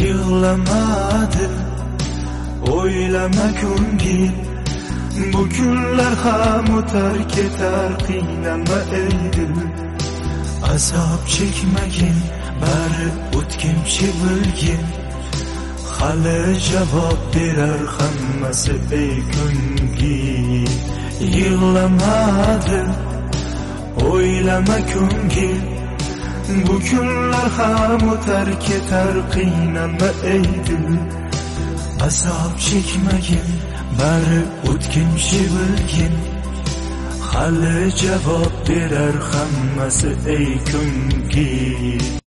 yig'lamadi. O'ylama ko'ngil, bu kunlar ham o'tar ketar, qiynama ey dil. Azob chekmagin, bari o'tkinchi bilgin, hali javob berar hammasi ey ko'ngil. Yig'lamadi, o'ylama ko'ngil, bu kunlar ham o'tar ketar, qiynama ey dil. Azob chekmagin, bari o'tkinchi bilgin, hali javob berar hammasi ey ko'ngil.